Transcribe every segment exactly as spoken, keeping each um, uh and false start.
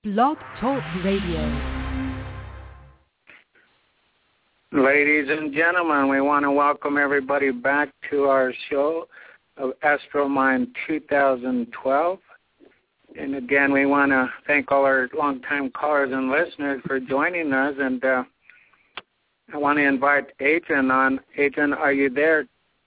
Blog Talk Radio. Ladies and gentlemen, we want to welcome everybody back to our show of AstroMind two thousand twelve. And again, we want to thank all our longtime callers and listeners for joining us. And uh, I want to invite Adrian on. Adrian, are you there?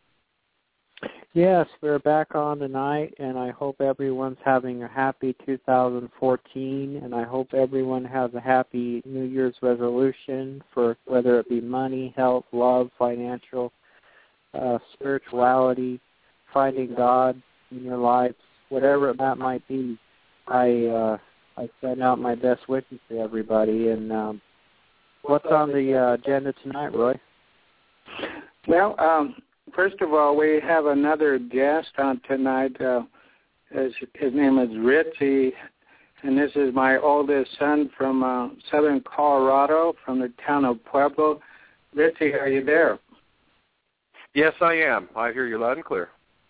Yes, we're back on tonight, and I hope everyone's having a happy two thousand fourteen, and I hope everyone has a happy New Year's resolution for whether it be money, health, love, financial, uh, spirituality, finding God in your lives, whatever that might be. I uh, I send out my best wishes to everybody. And um, what's on the uh, agenda tonight, Roy? Well, um, first of all, we have another guest on tonight. Uh, his, his name is Richie, and this is my oldest son from uh, southern Colorado, from the town of Pueblo. Richie, are you there? Yes, I am. I hear you loud and clear.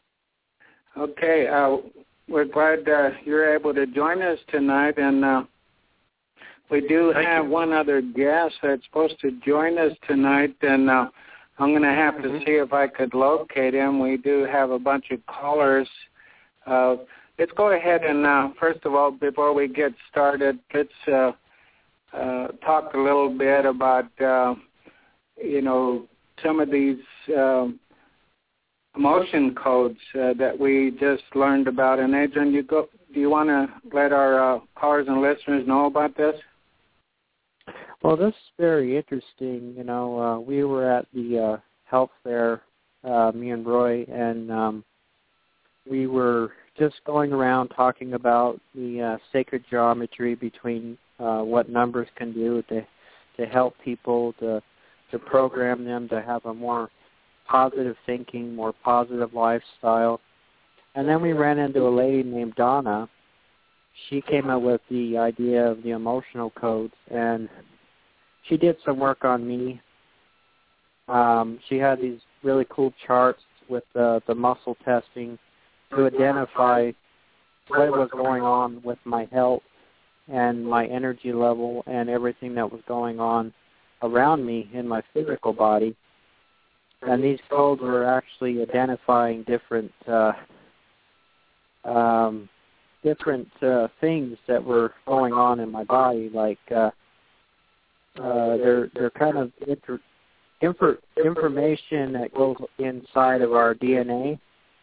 Okay. Uh, we're glad uh, you're able to join us tonight, and uh, we do Thank have you. one other guest that's supposed to join us tonight, and uh, I'm going to have to see if I could locate him. We do have a bunch of callers. Uh, let's go ahead and, uh, first of all, before we get started, let's uh, uh, talk a little bit about, uh, you know, some of these uh, emotion codes uh, that we just learned about. And, Adrian, you go, do you want to let our uh, callers and listeners know about this? Well, this is very interesting. You know, uh, we were at the uh, health fair, uh, me and Roy, and um, we were just going around talking about the uh, sacred geometry between uh, what numbers can do to to help people, to to program them to have a more positive thinking, more positive lifestyle. And then we ran into a lady named Donna. She came up with the idea of the emotional codes, and she did some work on me. Um, she had these really cool charts with uh, the muscle testing to identify what was going on with my health and my energy level and everything that was going on around me in my physical body. And these codes were actually identifying different uh, um, different uh, things that were going on in my body, like uh, Uh, they're they're kind of inter, infor, information that goes inside of our D N A,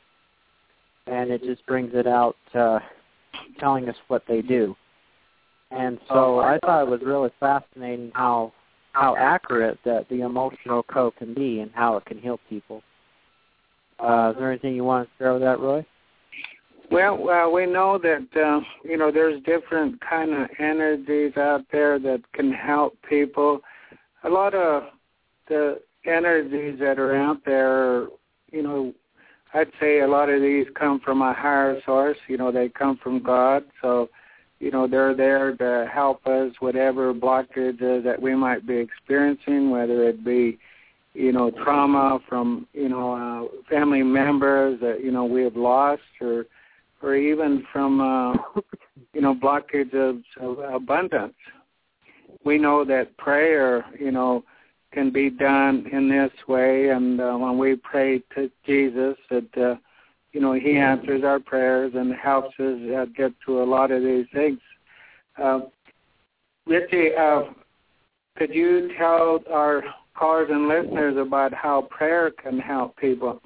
and it just brings it out, uh, telling us what they do. And so I thought it was really fascinating how how accurate that the emotional code can be and how it can heal people. Uh, is there anything you want to share with that, Roy? Well, uh, we know that, uh, you know, there's different kind of energies out there that can help people. A lot of the energies that are out there, you know, I'd say a lot of these come from a higher source. You know, they come from God. So, you know, they're there to help us, whatever blockages that we might be experiencing, whether it be, you know, trauma from, you know, uh, family members that, you know, we have lost, or or even from, uh, you know, blockage of, of abundance. We know that prayer, you know, can be done in this way, and uh, when we pray to Jesus, that, uh, you know, he answers our prayers and helps us uh, get through a lot of these things. Uh, Richie, uh, could you tell our callers and listeners about how prayer can help people?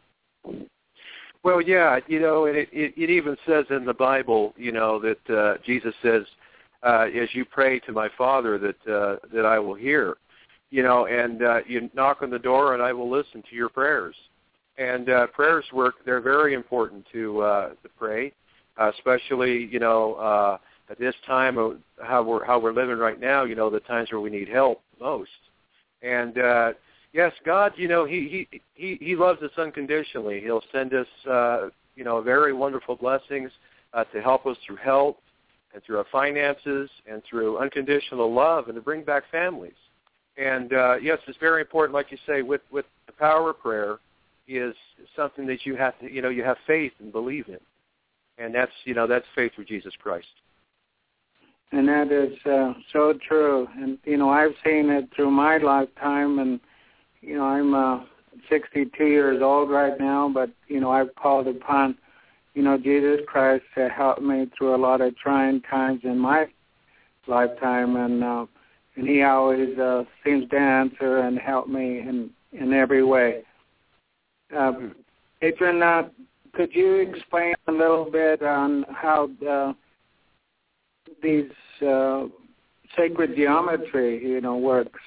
Well, yeah, you know, and it, it, it even says in the Bible, you know, that uh, Jesus says, uh, as you pray to my Father, that uh, that I will hear, you know, and uh, you knock on the door and I will listen to your prayers. And uh, prayers work, they're very important to, uh, to pray, uh, especially, you know, uh, at this time of how we're, how we're living right now, you know, the times where we need help most. And, uh, yes, God, you know, he, he, he, he loves us unconditionally. He'll send us, uh, you know, very wonderful blessings uh, to help us through health and through our finances and through unconditional love and to bring back families. And, uh, yes, it's very important, like you say, with, with the power of prayer is something that you have to, you know, you have faith and believe in. And that's, you know, that's faith through Jesus Christ. And that is uh, so true. And, you know, I've seen it through my lifetime. And, you know, I'm uh, sixty-two years old right now, but, you know, I've called upon, you know, Jesus Christ to help me through a lot of trying times in my lifetime. And uh, and he always uh, seems to answer and help me in, in every way. Uh, Adrian, uh, could you explain a little bit on how uh, these uh, sacred geometry, you know, works?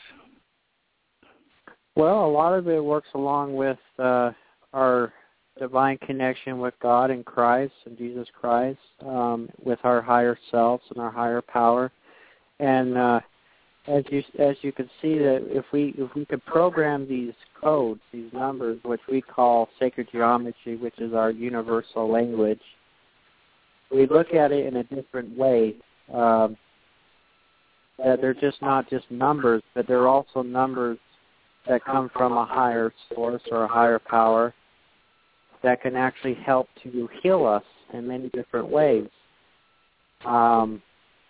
Well, a lot of it works along with uh, our divine connection with God and Christ and Jesus Christ, um, with our higher selves and our higher power. And uh, as you as you can see, that if we if we could program these codes, these numbers, which we call sacred geometry, which is our universal language, we look at it in a different way. Um, that they're just not just numbers, but they're also numbers that come from a higher source or a higher power that can actually help to heal us in many different ways. Um,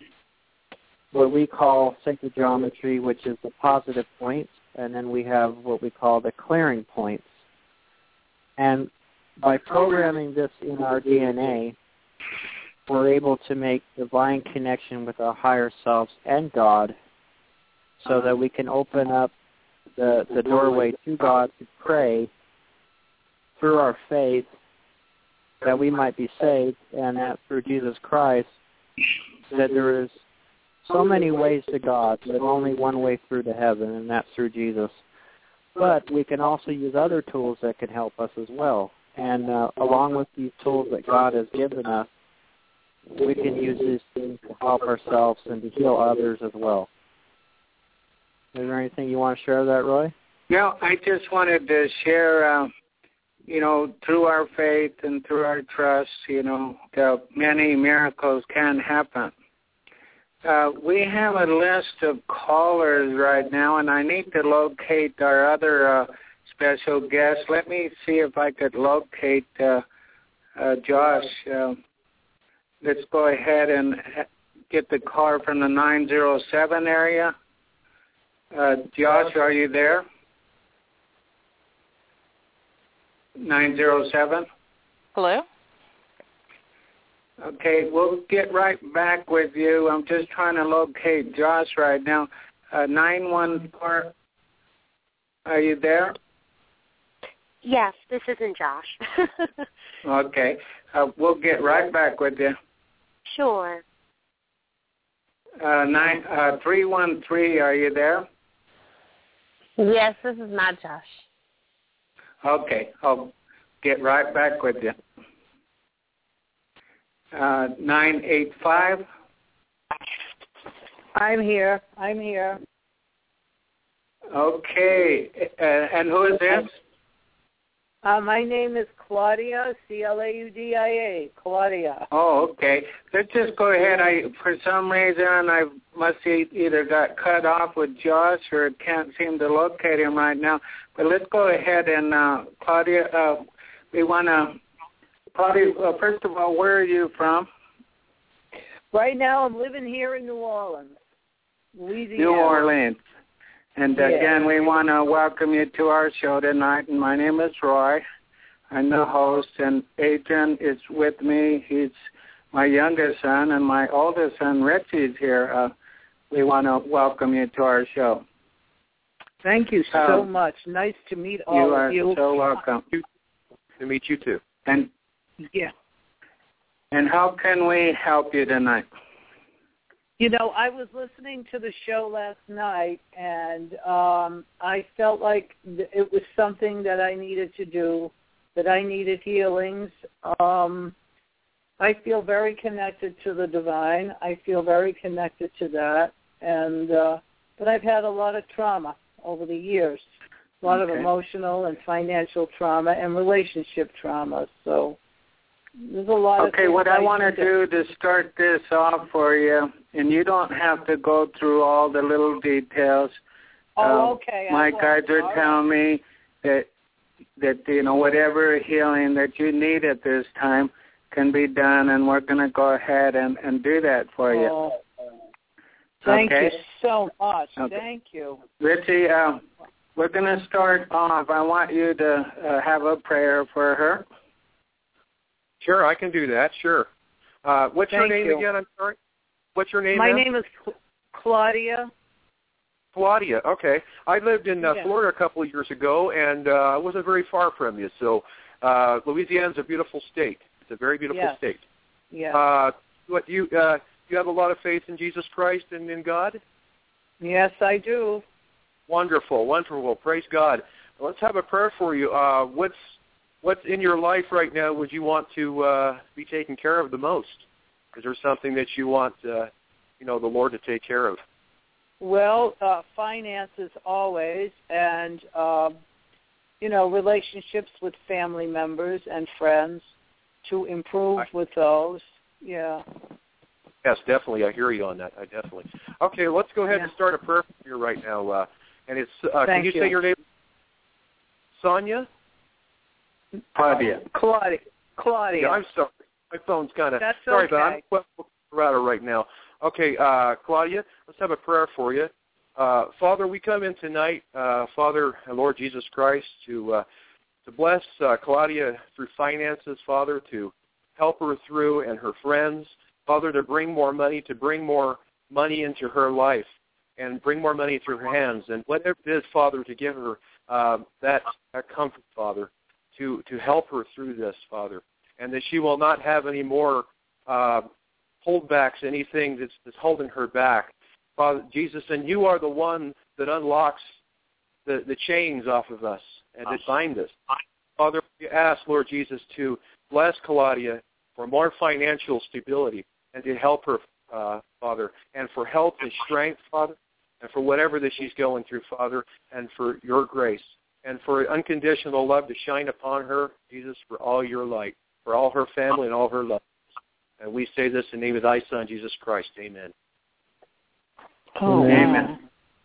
what we call sacred geometry, which is the positive points, and then we have what we call the clearing points. And by programming this in our D N A, we're able to make divine connection with our higher selves and God so that we can open up the, the doorway to God to pray through our faith that we might be saved, and that through Jesus Christ, that there is so many ways to God, but only one way through to heaven, and that's through Jesus. But we can also use other tools that can help us as well. And uh, along with these tools that God has given us, we can use these things to help ourselves and to heal others as well. Is there anything you want to share of that, Roy? No, I just wanted to share, uh, you know, through our faith and through our trust, you know, that many miracles can happen. Uh, we have a list of callers right now, and I need to locate our other uh, special guest. Let me see if I could locate uh, uh, Josh. Uh, let's go ahead and get the caller from the nine zero seven area. Uh, Josh, are you there? nine zero seven? Hello? Okay, we'll get right back with you. I'm just trying to locate Josh right now. Uh, nine one four, are you there? Yes, this isn't Josh. Okay, uh, we'll get right back with you. Sure. Uh, nine, uh, three one three, are you there? Yes, this is not Josh. Okay, I'll get right back with you. Uh, nine eight five. I'm here. I'm here. Okay, uh, and who is this? Uh, my name is Claudia, C L A U D I A, Claudia. Oh, okay. Let's just go ahead. I, for some reason, I must either got cut off with Josh or can't seem to locate him right now. But let's go ahead and, uh, Claudia, uh, we want to, Claudia, uh, first of all, where are you from? Right now I'm living here in New Orleans, Louisiana. New Orleans. And Yeah. again, we want to welcome you to our show tonight. And my name is Roy. I'm the host, and Adrian is with me. He's my youngest son, and my oldest son, Richie, is here. Uh, we want to welcome you to our show. Thank you so uh, much. Nice to meet all you of you. You are so welcome. To meet you too. And yeah. And how can we help you tonight? You know, I was listening to the show last night, and um, I felt like it was something that I needed to do, that I needed healings. Um, I feel very connected to the divine. I feel very connected to that. and uh, But I've had a lot of trauma over the years, a lot okay. of emotional and financial trauma and relationship trauma. So there's a lot okay, of what I, I want to do do to start this off for you, and you don't have to go through all the little details. Oh, um, okay. My guides are all telling right. me that, that, you know, whatever healing that you need at this time can be done, and we're going to go ahead and, and do that for you. Oh, Thank okay? you so much. Okay. Thank you. Richie, uh, we're going to start off. I want you to uh, have a prayer for her. Sure, I can do that. Sure. Uh, what's Thank your name you. again? I'm sorry. What's your name? My ma'am? name is Cl- Claudia. Claudia. Okay. I lived in uh, Yeah. Florida a couple of years ago, and uh, I wasn't very far from you. So, uh, Louisiana's a beautiful state. It's a very beautiful Yes. state. Yeah. Uh, what you uh, you have a lot of faith in Jesus Christ and in God? Yes, I do. Wonderful, wonderful. Praise God. Let's have a prayer for you. Uh, what's what's in your life right now would you want to uh, be taken care of the most? Is there something that you want, uh, you know, the Lord to take care of? Well, uh, finances always, and um, you know, relationships with family members and friends to improve with those. Yeah. Yes, definitely. I hear you on that. I definitely. Okay, let's go ahead Yeah. and start a prayer for you right now. Uh, and it's uh, Thank can you, you. say your name? Sonia? Claudia. Claudia. Claudia. Yeah, I'm sorry. My phone's kind of That's sorry, okay. but I'm well router right now. Okay, uh, Claudia, let's have a prayer for you. Uh, Father, we come in tonight, uh, Father and Lord Jesus Christ, to uh, to bless uh, Claudia through finances, Father, to help her through and her friends, Father, to bring more money, to bring more money into her life, and bring more money through her hands, and whatever it is, Father, to give her uh, that, that comfort, Father, to to help her through this, Father, and that she will not have any more uh, holdbacks, anything that's, that's holding her back. Father Jesus, and you are the one that unlocks the, the chains off of us and that bind us. Father, we ask, Lord Jesus, to bless Claudia for more financial stability and to help her, uh, Father, and for health and strength, Father, and for whatever that she's going through, Father, and for your grace, and for unconditional love to shine upon her, Jesus, for all your light, for all her family and all her love. And we say this in the name of thy Son, Jesus Christ. Amen. Oh, Amen.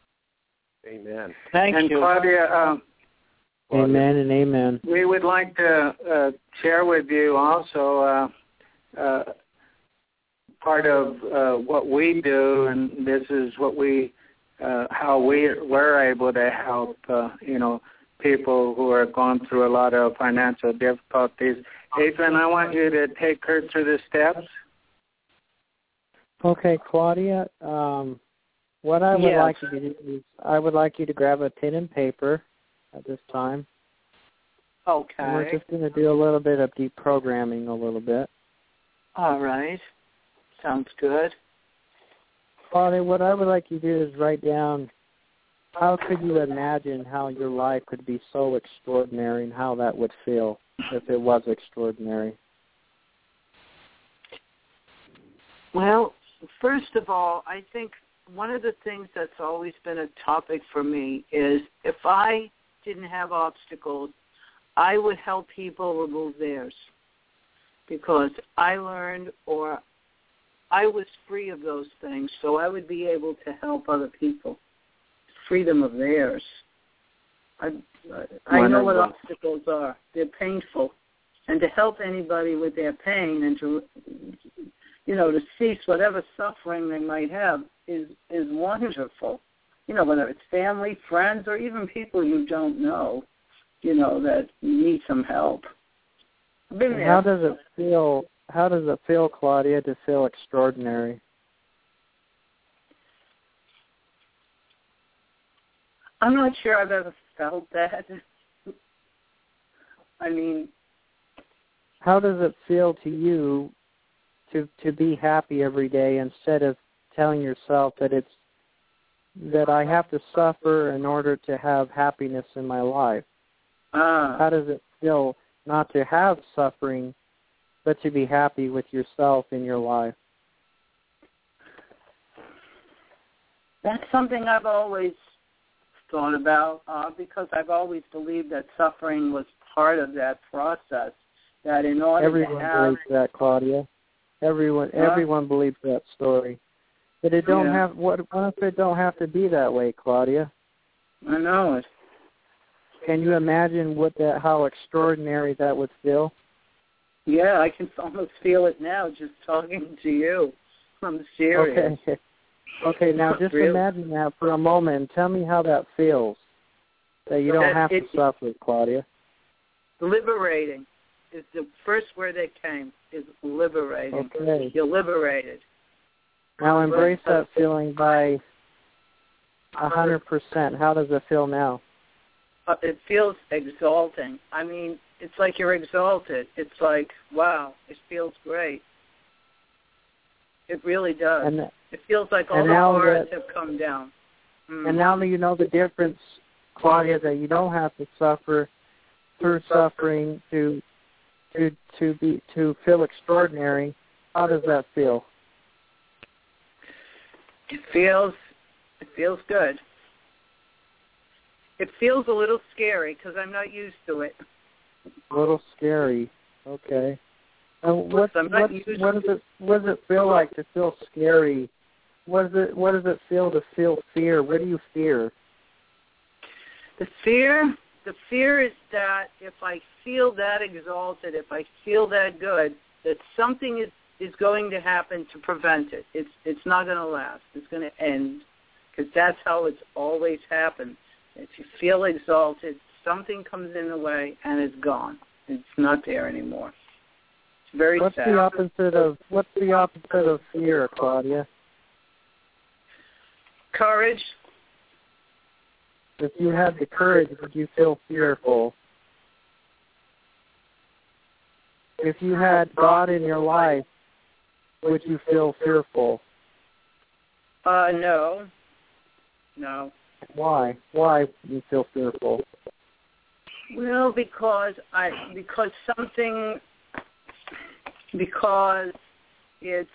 Amen. Thank and you. Claudia, um, Amen and amen. we would like to uh, share with you also uh, uh, part of uh, what we do, and this is what we, uh, how we we're able to help, uh, you know, people who are going through a lot of financial difficulties. Adrian, I want you to take her through the steps. Okay, Claudia, um, what I would Yes. like you to do is I would like you to grab a pen and paper at this time. Okay. And we're just going to do a little bit of deprogramming a little bit. All right. Sounds good. Claudia, what I would like you to do is write down how could you imagine how your life could be so extraordinary and how that would feel if it was extraordinary. Well, first of all, I think one of the things that's always been a topic for me is if I didn't have obstacles, I would help people remove theirs because I learned or I was free of those things, so I would be able to help other people, free them of theirs. I, I know what obstacles are. They're painful. And to help anybody with their pain and to, you know, to cease whatever suffering they might have is, is wonderful. You know, whether it's family, friends, or even people you don't know, you know, that need some help. I've been there. How does it feel? How does it feel, Claudia, to feel extraordinary? I'm not sure I've ever felt that. I mean, how does it feel to you to to be happy every day instead of telling yourself that it's that I have to suffer in order to have happiness in my life? uh, How does it feel not to have suffering, but to be happy with yourself in your life? that's something I've always thought about uh, because I've always believed that suffering was part of that process. That in order Everyone to have, believes that, Claudia. Everyone, Huh? everyone believes that story. But it don't Yeah. have. What, what if it don't have to be that way, Claudia? I know it. Can you imagine what that? How extraordinary that would feel? Yeah, I can almost feel it now just talking to you. I'm serious. Okay. Okay, now just really? imagine that for a moment. Tell me how that feels, that you don't That have to it, suffer, Claudia. Liberating is the first word that came, is liberating. Okay. You're liberated. Now embrace that feeling by a hundred percent. How does it feel now? Uh, it feels exalting. I mean, it's like you're exalted. It's like, wow, it feels great. It really does. And, it feels like all and the now bars that, have come down. Mm. And now that you know the difference, Claudia, that you don't have to suffer through suffering to to to be to feel extraordinary. How does that feel? It feels it feels good. It feels a little scary because I'm not used to it. A little scary. Okay. And what I'm what not used what does it what does it feel like to feel scary? What does it what does it feel to feel fear? What do you fear? The fear the fear is that if I feel that exalted, if I feel that good, that something is, is going to happen to prevent it. It's it's not going to last. It's going to end, because that's how it's always happened. If you feel exalted, something comes in the way and it's gone. It's not there anymore. It's very what's sad. the opposite of what's the opposite of fear, Claudia? Courage. If you had the courage, would you feel fearful? If you had God in your life, would you feel fearful? Uh, no. No. Why? Why do you feel fearful? Well, because I because something because it's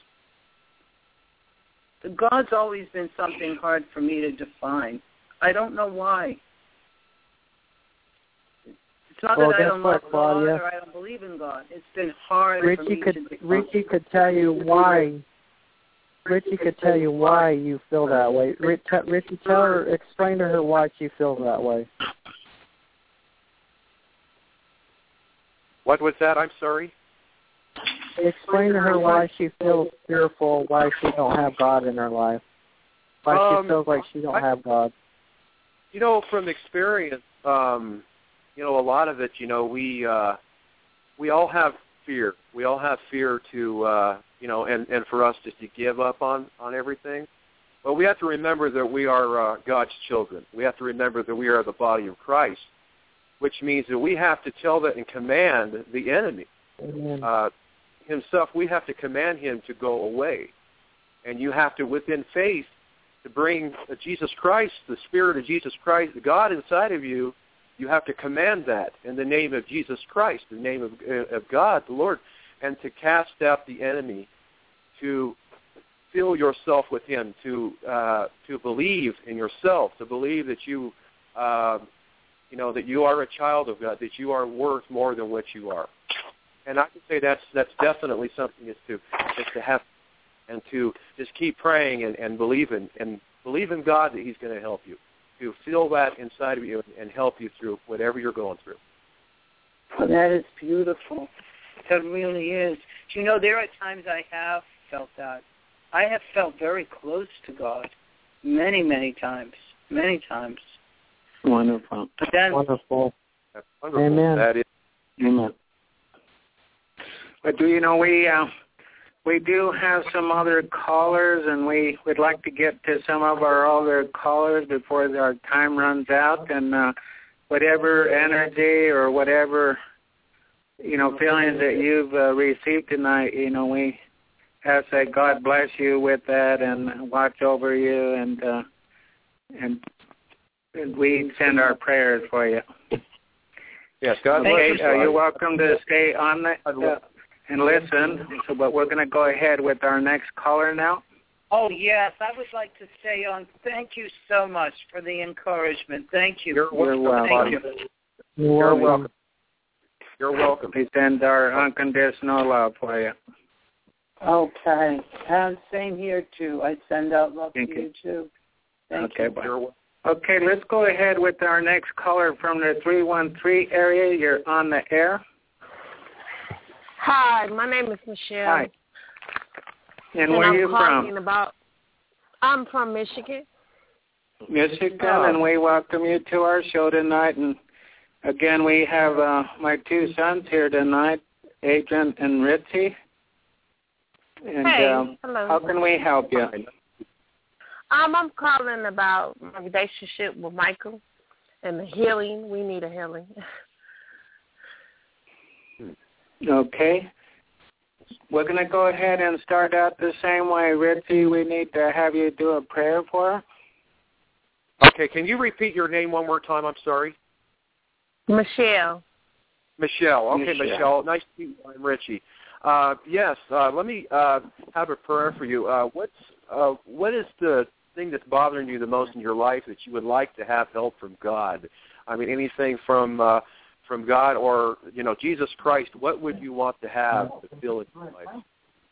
God's always been something hard for me to define. I don't know why. It's not well, that I don't love what, Claudia? God or I don't believe in God. It's been hard Richie for me could, to define. Richie could tell you why. Richie could tell you why you feel that way. Richie, tell her, explain to her why she feels that way. What was that? I'm sorry. Explain to her why she feels fearful, why she don't have God in her life, why um, she feels like she don't I, have God. You know, from experience, um, you know, a lot of it, you know, we uh, we all have fear. We all have fear to, uh, you know, and, and for us just to give up on, on everything. But we have to remember that we are uh, God's children. We have to remember that we are the body of Christ, which means that we have to tell that and command the enemy uh, himself. We have to command him to go away. And you have to, within faith, to bring Jesus Christ, the Spirit of Jesus Christ, the God inside of you. You have to command that in the name of Jesus Christ, in the name of, uh, of God, the Lord, and to cast out the enemy, to fill yourself with him, to uh, to believe in yourself, to believe that you, uh, you know, that you are a child of God, that you are worth more than what you are. And I can say that's that's definitely something is to is to have and to just keep praying and, and believe in and believe in God that he's going to help you, to feel that inside of you and help you through whatever you're going through. Well, that is beautiful. That really is. You know, there are times I have felt that. I have felt very close to God many, many times, many times. Wonderful. But then, Wonderful. That's wonderful. Amen. That is. Amen. But do you know, we uh, we do have some other callers, and we would like to get to some of our other callers before our time runs out. And uh, whatever energy or whatever, you know, feelings that you've uh, received tonight, you know, we ask that God bless you with that and watch over you, and uh, and, and we send our prayers for you. Yes, God bless Okay, you. uh, you're welcome to stay on the, uh, and listen. So, but we're going to go ahead with our next caller now. oh, yes, I would like to say on, thank you so much for the encouragement. Thank you. You're welcome. welcome. Thank you. You're You're welcome. You're welcome. We send our unconditional love for you. Okay. And same here, too. I send out love Thank to you. you, too. Thank Okay, you. bye. You're welcome. Okay, let's go ahead with our next caller from the three one three area. You're on the air. Hi, my name is Michelle. Hi. And And where I'm are you calling from? about I'm from Michigan. Michigan, Oh. and we welcome you to our show tonight. And again, we have uh, my two sons here tonight, Adrian and Ritzy. And Hey, um, hello. how can we help you? Um, I'm calling about my relationship with Michael and the healing. We need a healing. Okay. We're going to go ahead and start out the same way. Ritzy, we need to have you do a prayer for her. Okay, can you repeat your name one more time? I'm sorry. Michelle. Michelle. Okay, Michelle. Michelle. Nice to meet you. I'm Richie. Uh, yes, uh, let me uh, have a prayer for you. Uh, what's uh, what is the thing that's bothering you the most in your life that you would like to have help from God? I mean, anything from uh, from God or, you know, Jesus Christ. What would you want to have to feel in your life?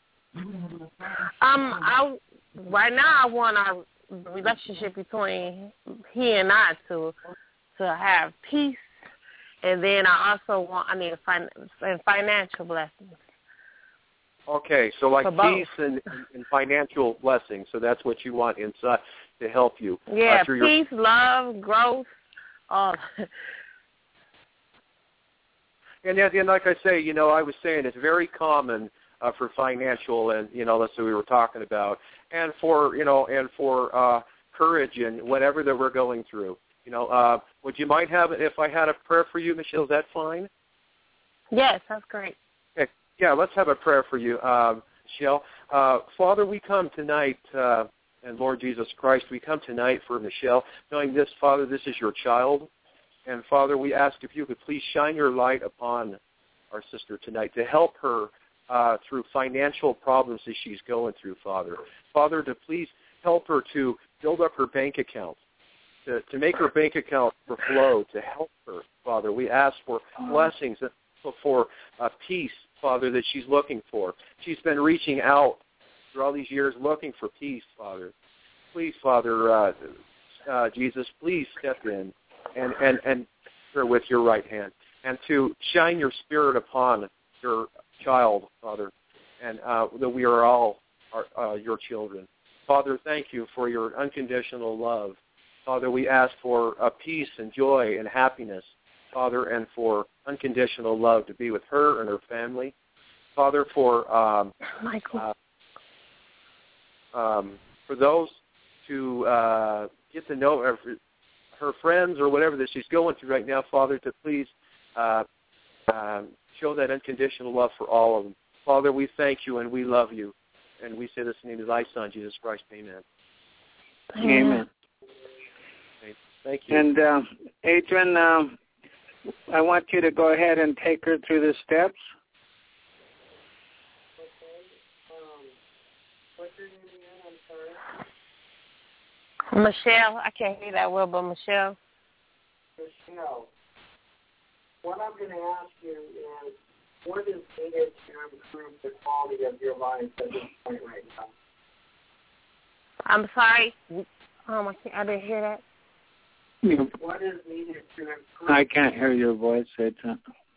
Um, I right now I want our relationship between he and I to to have peace, and then I also want I need a fin- and financial blessings. Okay, so like For both. peace and, and financial blessings. So that's what you want inside to help you. Yeah, uh, through peace, your... love, growth. Uh, and, and like I say, you know, I was saying it's very common uh, for financial and, you know, that's what we were talking about, and for, you know, and for uh, courage and whatever that we're going through. You know, uh, would you mind having, if I had a prayer for you, Michelle, is that fine? yes, that's great. Okay. Yeah, let's have a prayer for you, um, Michelle. Uh, Father, we come tonight, uh, and Lord Jesus Christ, we come tonight for Michelle, knowing this, Father, this is your child. And, Father, we ask if you could please shine your light upon our sister tonight to help her uh, through financial problems that she's going through, Father. Father, to please help her to build up her bank account, to, to make her bank account flow, to help her, Father. We ask for blessings, for uh, peace, Father, that she's looking for. She's been reaching out through all these years looking for peace, Father. Please, Father, uh, uh, Jesus, please step in and, and, and her with your right hand and to shine your spirit upon your child, Father, and uh, that we are all our, uh, your children. Father, thank you for your unconditional love. Father, we ask for uh, peace and joy and happiness, Father, and for unconditional love to be with her and her family. Father, for um, Michael. Uh, um, for those to uh, get to know her, her friends or whatever that she's going through right now, Father, to please uh, um, show that unconditional love for all of them. Father, we thank you and we love you, and we say this in the name of thy Son, Jesus Christ. Amen. Amen. Thank you. And uh, Adrian, um, I want you to go ahead and take her through the steps. Michelle, I can't hear that well, but Michelle. Michelle, what I'm going to ask you is, what is needed to improve the quality of your life at this point right now? I'm sorry. Um, I, can't, I didn't hear that. What is needed to improve? I can't hear your voice, Adrian.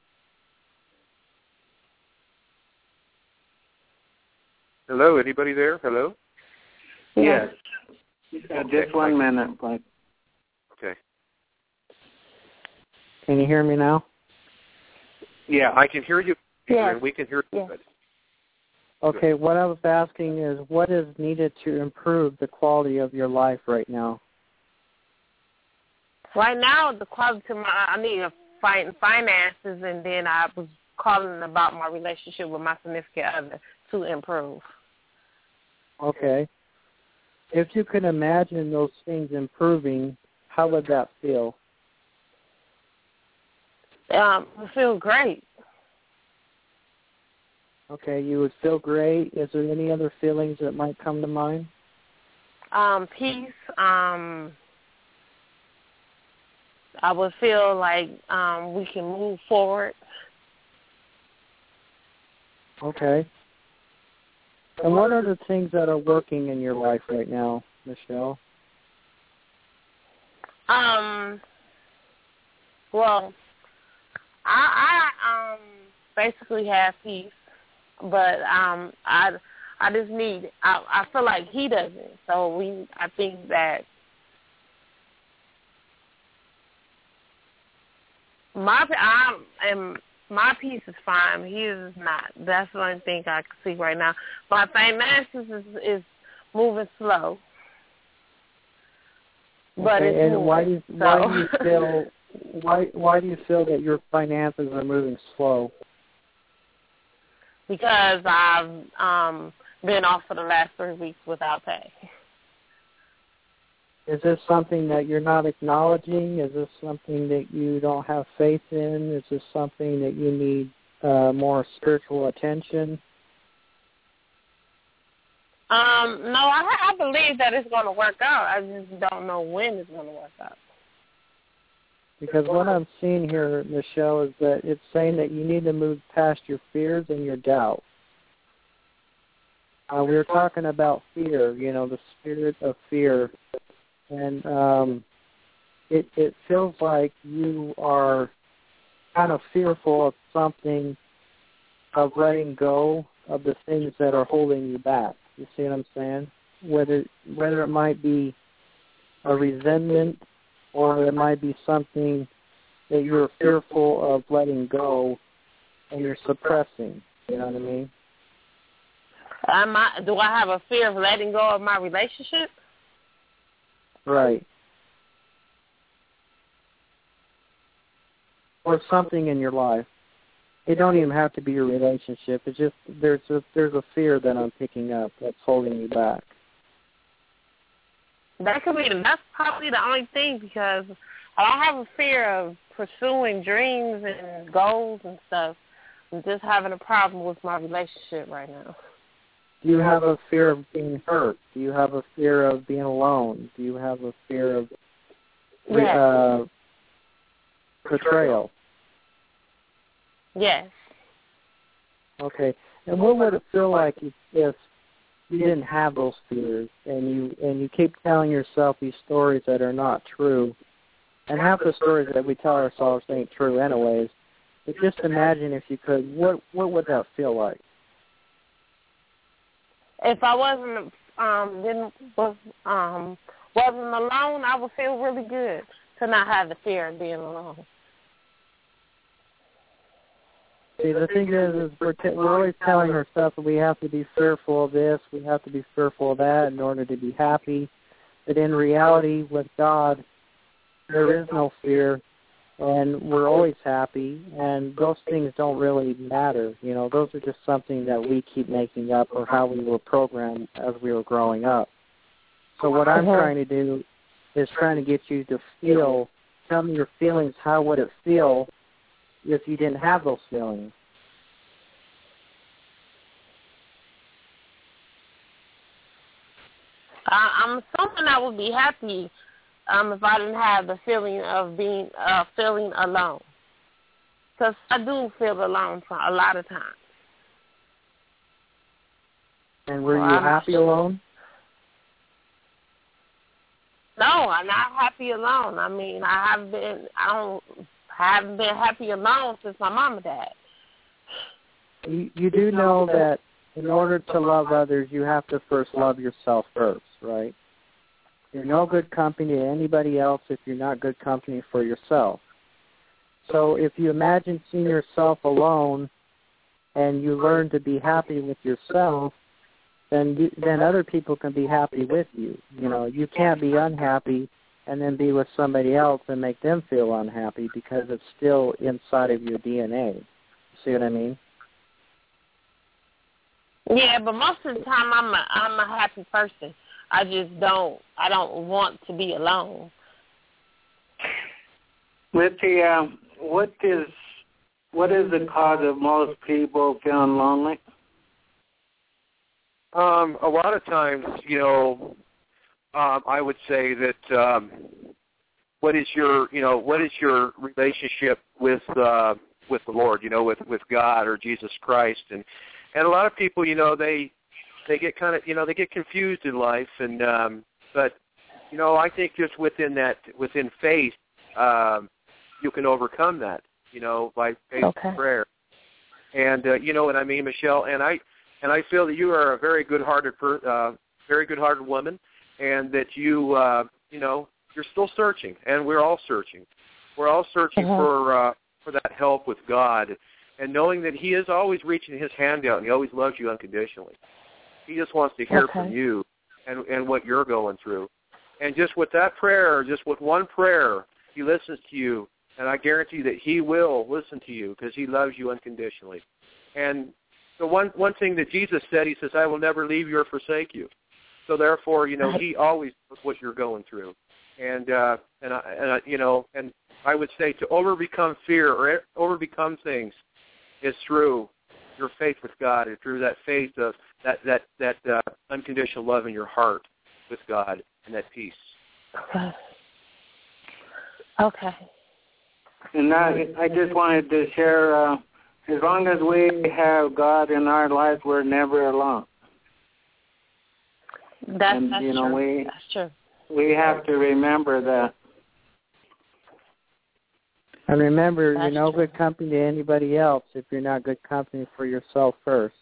Hello, anybody there? Hello? Yes. Uh, just one minute, please. Okay. Can you hear me now? Yeah, I can hear you. Yes. And we can hear you. Yes. Good. Okay, what I was asking is what is needed to improve the quality of your life right now? Right now, the quality of my, I need to find finances, and then I was calling about my relationship with my significant other to improve. Okay. If you can imagine those things improving, how would that feel? Um, I feel great. Okay, you would feel great. Is there any other feelings that might come to mind? Um, peace. Um, I would feel like um, we can move forward. Okay. And what are the things that are working in your life right now, Michelle? Um. Well, I, I um basically have peace, but um I I just need, I, I feel like he doesn't. So we, I think that my, I am, my piece is fine. His is not. That's the only thing I can see right now. My finances is, is moving slow. But okay, it's and moving, why do you, so. why do you feel why why do you feel that your finances are moving slow? Because I've um, been off for the last three weeks without pay. Is this something that you're not acknowledging? Is this something that you don't have faith in? Is this something that you need uh, more spiritual attention? Um, no, I, I believe that it's going to work out. I just don't know when it's going to work out. Because what I'm seeing here, Michelle, is that it's saying that you need to move past your fears and your doubt. Uh, we were talking about fear, you know, the spirit of fear. And um, it, it feels like you are kind of fearful of something, of letting go of the things that are holding you back. You see what I'm saying? Whether whether it might be a resentment or it might be something that you're fearful of letting go and you're suppressing. You know what I mean? Am I, do I have a fear of letting go of my relationship? Right. Or something in your life. It don't even have to be your relationship. It's just there's a, there's a fear that I'm picking up that's holding you back. That could be. That's probably the only thing, because I don't have a fear of pursuing dreams and goals and stuff. I'm just having a problem with my relationship right now. Do you have a fear of being hurt? Do you have a fear of being alone? Do you have a fear of yes. uh, betrayal? Yes. Okay. And what would it feel like if, if you didn't have those fears and you and you keep telling yourself these stories that are not true? And half the stories that we tell ourselves ain't true anyways. But just imagine, if you could, what what would that feel like? If I wasn't um didn't was um wasn't alone, I would feel really good to not have the fear of being alone. See, the thing is, is we're, t- we're always telling ourselves that we have to be fearful of this, we have to be fearful of that in order to be happy. But in reality, with God, there is no fear, and we're always happy, and those things don't really matter. You know, those are just something that we keep making up, or how we were programmed as we were growing up. So what I'm uh-huh. trying to do is trying to get you to feel, tell me your feelings. How would it feel if you didn't have those feelings? Uh, I'm assuming I would be happy um, if I didn't have the feeling of being uh, feeling alone, because I do feel alone for a lot of times. And were well, you I'm, happy alone? No, I'm not happy alone. I mean, I have been. I don't. I haven't been happy alone since my mom and dad. You, you do know that in order to love others, you have to first love yourself first, right? You're no good company to anybody else if you're not good company for yourself. So if you imagine seeing yourself alone and you learn to be happy with yourself, then you, then other people can be happy with you. You know, you can't be unhappy and then be with somebody else and make them feel unhappy, because it's still inside of your D N A. See what I mean? Yeah, but most of the time I'm a I'm a happy person. I just don't I don't want to be alone. With the um, what is what is the cause of most people feeling lonely? Um, a lot of times, you know, um, I would say that um, what is your, you know, what is your relationship with uh, with the Lord, you know, with, with God or Jesus Christ, and and a lot of people, you know, they they get kind of, you know, they get confused in life, and um, but you know, I think just within that, within faith, um, you can overcome that, you know, by faith okay. and prayer, and uh, you know what I mean, Michelle, and I. And I feel that you are a very good-hearted, per, uh, very good-hearted woman, and that you, uh, you know, you're still searching, and we're all searching. We're all searching uh-huh. for uh, for that help with God, and knowing that He is always reaching His hand out, and He always loves you unconditionally. He just wants to hear okay. from you and and what you're going through. And just with that prayer, just with one prayer, He listens to you, and I guarantee that He will listen to you because He loves you unconditionally. And the one one thing that Jesus said, He says, "I will never leave you or forsake you." So therefore, you know, He always knows what you're going through. And uh, and I, and I, you know, and I would say to overcome fear or overcome things is through your faith with God, and through that faith of that that that uh, unconditional love in your heart with God and that peace. Okay. Okay. And I, I just wanted to share. Uh, as long as we have God in our life, we're never alone. That's, and, that's you know, true. We, that's true. We have to remember that. And remember, That's you're no true. good company to anybody else if you're not good company for yourself first.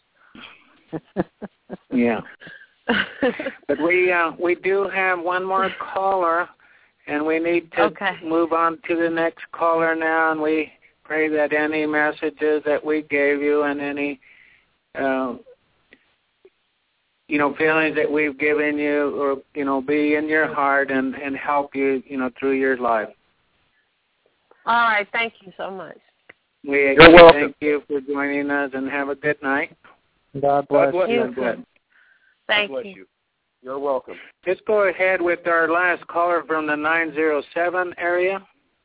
Yeah. But we uh, we do have one more caller, and we need to okay. move on to the next caller now. And we pray that any messages that we gave you and any uh, you know feelings that we've given you, or you know, be in your heart and, and help you, you know, through your life. All right. Thank you so much. We You're welcome. Thank you for joining us, and have a good night. God bless, God bless you. you. Good. Thank God bless you. you. You're welcome. Let's go ahead with our last caller from the nine zero seven area.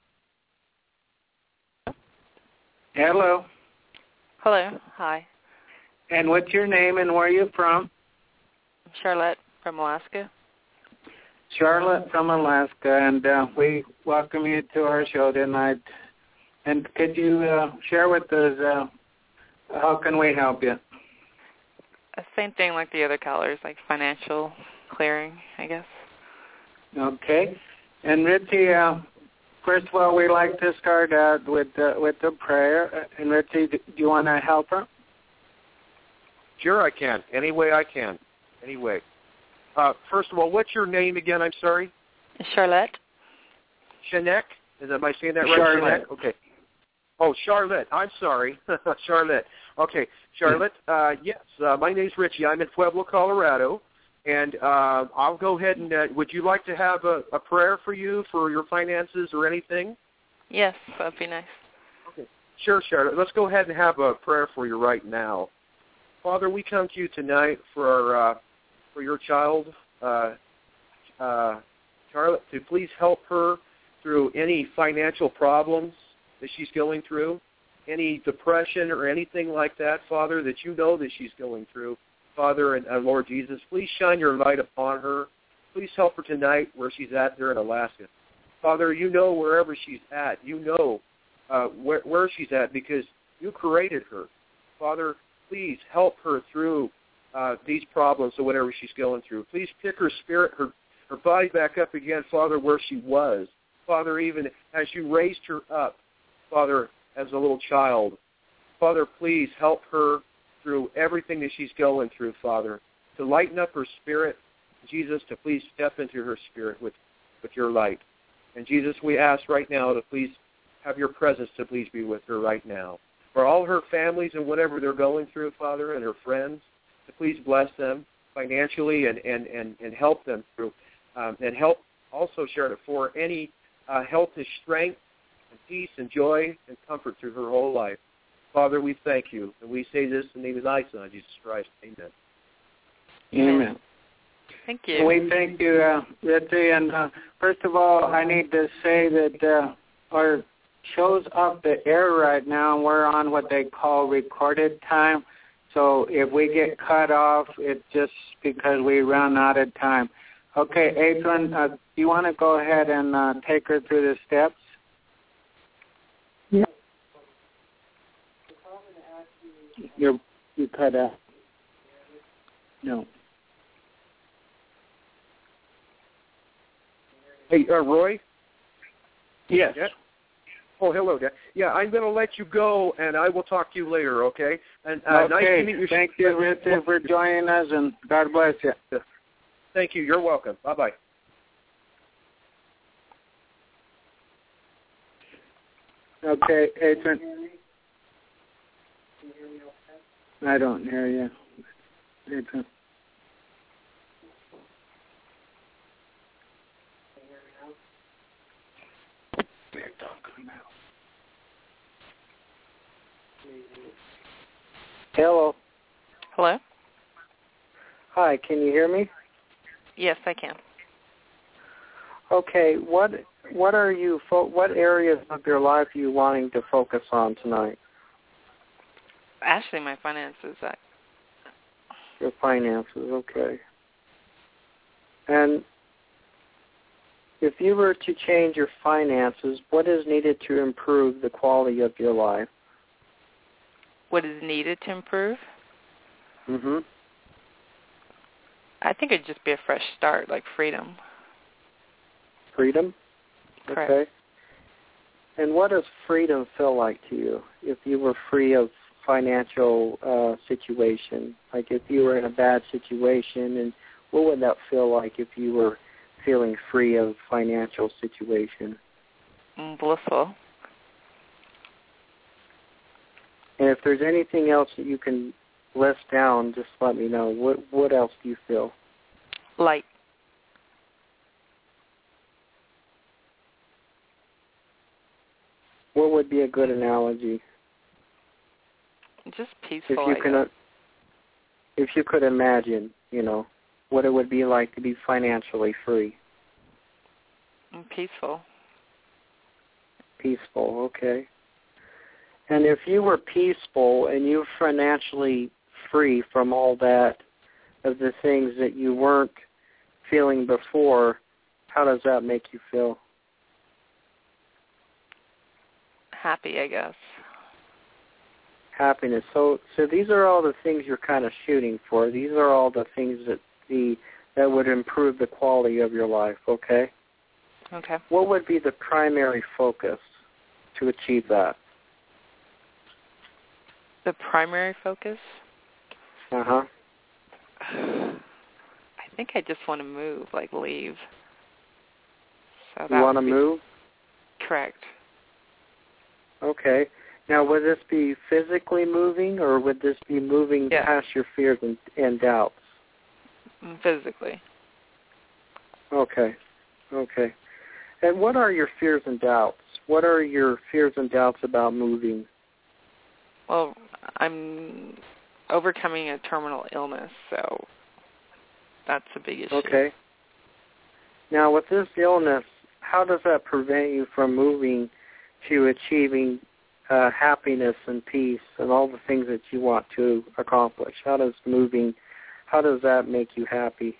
Hello. Hello. Hi. And what's your name and where are you from? Charlotte from Alaska. Charlotte from Alaska, and uh, we welcome you to our show tonight. And could you uh, share with us uh, how can we help you? Same thing like the other callers, like financial clearing, I guess. Okay. And Ritchie, uh, first of all, we like to start out with uh, with the prayer. And Ritchie, do you want to help her? Sure, I can. Any way I can. Any way. Uh, first of all, what's your name again? I'm sorry. Charlotte. Shanek? Is am I saying that right? Charlotte. Shanek? Okay. Oh, Charlotte. I'm sorry. Charlotte. Okay. Charlotte, uh, yes, uh, my name's Richie. I'm in Pueblo, Colorado, and uh, I'll go ahead and, uh, would you like to have a, a prayer for you for your finances or anything? Yes, that'd be nice. Okay. Sure, Charlotte. Let's go ahead and have a prayer for you right now. Father, we come to you tonight for our, uh, for your child, uh, uh, Charlotte, to please help her through any financial problems that she's going through, any depression or anything like that, Father, that you know that she's going through. Father and uh, Lord Jesus, please shine your light upon her. Please help her tonight where she's at there in Alaska. Father, you know wherever she's at. You know uh, where, where she's at because you created her. Father, please help her through uh, these problems or whatever she's going through. Please pick her spirit, her, her body back up again, Father, where she was. Father, even as you raised her up, Father, as a little child. Father, please help her through everything that she's going through, Father, to lighten up her spirit. Jesus, to please step into her spirit with, with your light. And Jesus, we ask right now to please have your presence to please be with her right now. For all her families and whatever they're going through, Father, and her friends, to please bless them financially and, and, and, and help them through. Um, and help also, share it for any uh, health and strength and peace and joy and comfort through her whole life. Father, we thank you, and we say this in the name of thy Son, Jesus Christ. Amen. Amen. Thank you. We thank you, uh, Ritchie. And uh, first of all, I need to say that uh, our show's off the air right now, and we're on what they call recorded time. So if we get cut off, it's just because we run out of time. Okay, Adrian, uh, do you want to go ahead and uh, take her through the steps? Yeah. You're, you cut out. No. Hey, uh, Roy? Yes. yes. Oh, hello, Dad. Yeah, I'm going to let you go, and I will talk to you later, okay? And uh, okay. Nice to meet you. Thank you, Richard, for joining us, and God bless you. Thank you. You're welcome. Bye-bye. Okay, Adrian. I don't hear you. Adrian. Hello. Hello? Hi, can you hear me? Yes, I can. Okay, what what are you fo- what areas of your life are you wanting to focus on tonight? Actually, my finances. I... Your finances, okay. And if you were to change your finances, what is needed to improve the quality of your life? What is needed to improve? Mhm. I think it'd just be a fresh start, like freedom. Freedom? Correct. Okay. And what does freedom feel like to you if you were free of financial uh, situation? Like if you were in a bad situation, and what would that feel like if you were feeling free of financial situation? Mm, blissful. And if there's anything else that you can list down, just let me know. What what else do you feel? Light. What would be a good analogy? Just peaceful. If you I can, guess. uh, if you could imagine, you know, what it would be like to be financially free. And peaceful. Peaceful, okay. And if you were peaceful and you were financially free from all that, of the things that you weren't feeling before, how does that make you feel? Happy, I guess. Happiness. So, so these are all the things you're kind of shooting for. These are all the things that the that would improve the quality of your life. Okay. Okay. What would be the primary focus to achieve that? The primary focus? Uh huh. I think I just want to move, like leave. So You that want to would be move? correct. Okay. Now, would this be physically moving, or would this be moving Yeah. past your fears and, and doubts? Physically. Okay. Okay. And what are your fears and doubts? What are your fears and doubts about moving? Well, I'm overcoming a terminal illness, so that's a big issue. Okay. Now, with this illness, how does that prevent you from moving to achieving uh, happiness and peace and all the things that you want to accomplish? How does moving, how does that make you happy?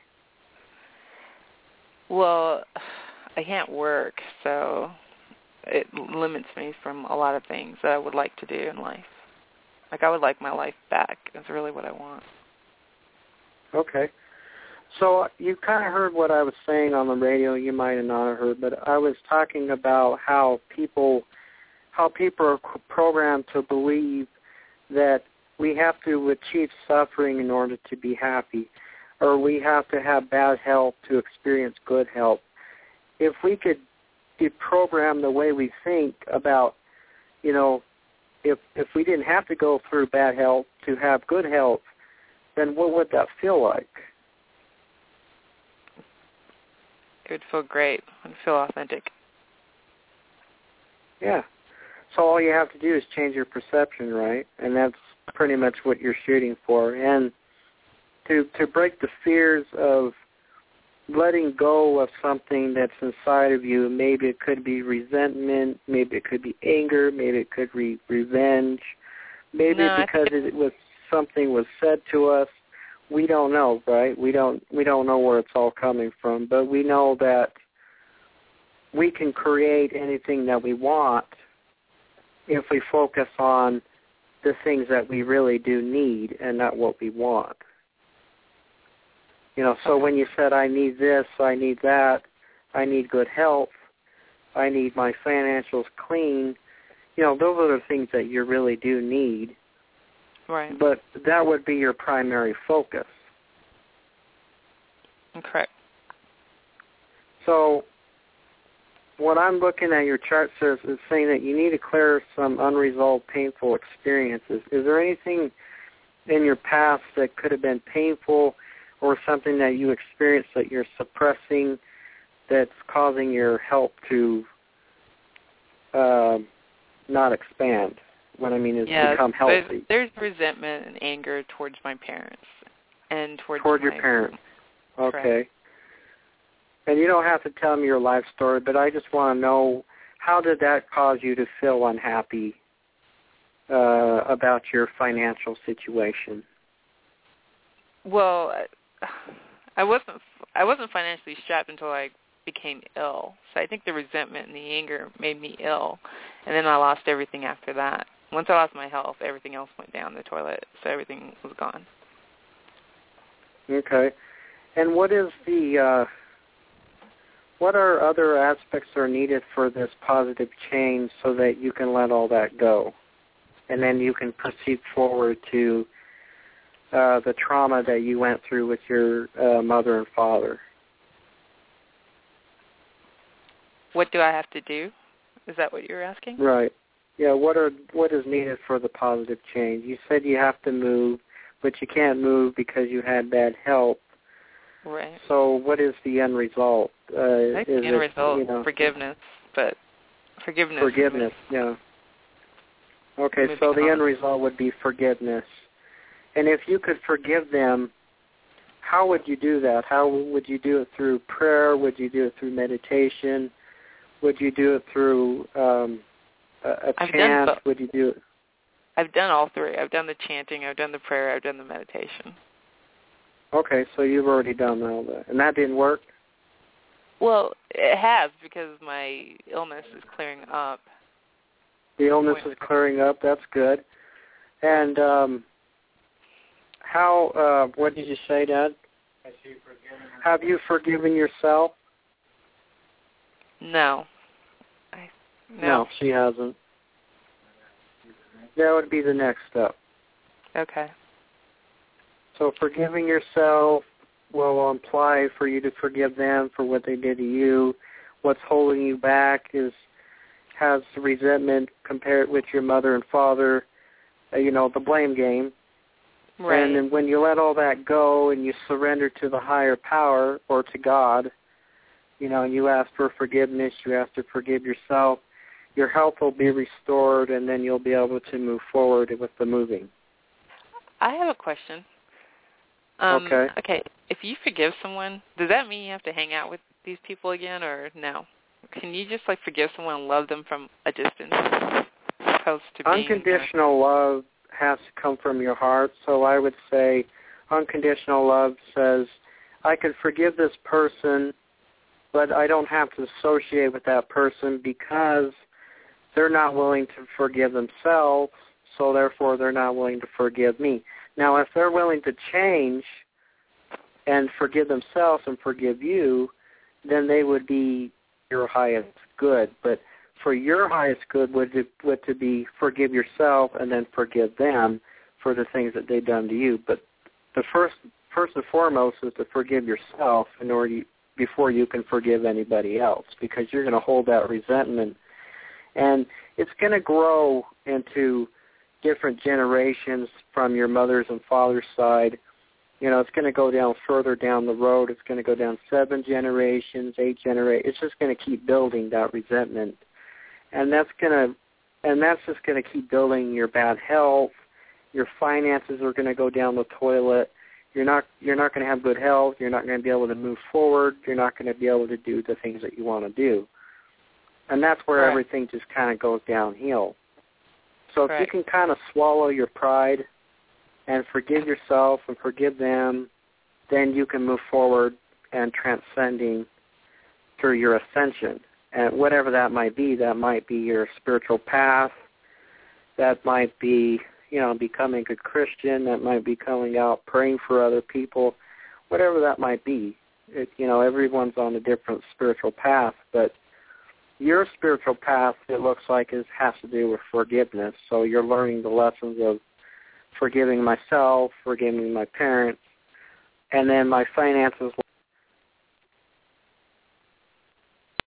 Well, I can't work, so it limits me from a lot of things that I would like to do in life. Like, I would like my life back is really what I want. Okay. So you kind of heard what I was saying on the radio. You might have not heard, but I was talking about how people, how people are programmed to believe that we have to achieve suffering in order to be happy, or we have to have bad health to experience good health. If we could deprogram the way we think about, you know, if if we didn't have to go through bad health to have good health, then what would that feel like? It would feel great. It would feel authentic. Yeah. So all you have to do is change your perception, right? And that's pretty much what you're shooting for. And to to break the fears of letting go of something that's inside of you, maybe it could be resentment, maybe it could be anger, maybe it could be revenge, maybe No, because it was something was said to us. We don't know, right? We don't we don't know where it's all coming from, but we know that we can create anything that we want if we focus on the things that we really do need and not what we want. You know, so when you said, I need this, I need that, I need good health, I need my financials clean, you know, those are the things that you really do need. Right. But that would be your primary focus. Correct. So what I'm looking at your chart says is saying that you need to clear some unresolved painful experiences. Is there anything in your past that could have been painful or something that you experienced that you're suppressing that's causing your help to uh, not expand? What I mean is yeah, become healthy. There's, there's resentment and anger towards my parents and towards Toward my your parents. Okay. Correct. And you don't have to tell me your life story, but I just want to know, how did that cause you to feel unhappy uh, about your financial situation? Well, I wasn't I wasn't financially strapped until I became ill. So I think the resentment and the anger made me ill, and then I lost everything after that. Once I lost my health, everything else went down the toilet, so everything was gone. Okay. And what is the uh, what are other aspects that are needed for this positive change so that you can let all that go, and then you can proceed forward to uh, the trauma that you went through with your uh, mother and father? What do I have to do? Is that what you're asking? Right. Yeah, what are what is needed for the positive change? You said you have to move, but you can't move because you had bad health. Right. So what is the end result? Uh, I think is the end it, result, you know, forgiveness, but forgiveness. Forgiveness, yeah. Okay, so the end result would be forgiveness. And if you could forgive them, how would you do that? How would you do it? Through prayer? Would you do it through meditation? Would you do it through um, a, a I've chant? Done would you do it? I've done all three. I've done the chanting, I've done the prayer, I've done the meditation. Okay, so you've already done all that. And that didn't work? Well, it has, because my illness is clearing up. The illness is clearing up. That's good. And um, how, uh, what did you say, Dad? Have you forgiven yourself? No. I, no. No, she hasn't. That would be the next step. Okay. So forgiving yourself will imply for you to forgive them for what they did to you. What's holding you back is has resentment compared with your mother and father, uh, you know, the blame game. Right. And then when you let all that go and you surrender to the higher power or to God, you know, and you ask for forgiveness, you ask to forgive yourself, your health will be restored, and then you'll be able to move forward with the moving. I have a question. Um, okay. Okay. If you forgive someone, does that mean you have to hang out with these people again, or no? Can you just like forgive someone and love them from a distance, opposed to being unconditional love has to come from your heart? So I would say, unconditional love says, I can forgive this person, but I don't have to associate with that person because they're not willing to forgive themselves. So therefore, they're not willing to forgive me. Now, if they're willing to change and forgive themselves and forgive you, then they would be your highest good. But for your highest good would to, would to be forgive yourself and then forgive them for the things that they've done to you. But the first, first and foremost is to forgive yourself in order you, before you can forgive anybody else, because you're going to hold that resentment, and it's going to grow into different generations from your mother's and father's side. You know, it's going to go down further down the road. It's going to go down seven generations, eight generations. It's just going to keep building that resentment, and that's going to, and that's just going to keep building your bad health. Your finances are going to go down the toilet. You're not, you're not going to have good health. You're not going to be able to move forward. You're not going to be able to do the things that you want to do, and that's where Right. everything just kind of goes downhill. So if Right. you can kind of swallow your pride and forgive yourself and forgive them, then you can move forward and transcending through your ascension. And whatever that might be, that might be your spiritual path, that might be, you know, becoming a Christian, that might be coming out praying for other people, whatever that might be. It, you know, everyone's on a different spiritual path, but your spiritual path, it looks like, is has to do with forgiveness. So you're learning the lessons of forgiving myself, forgiving my parents, and then my finances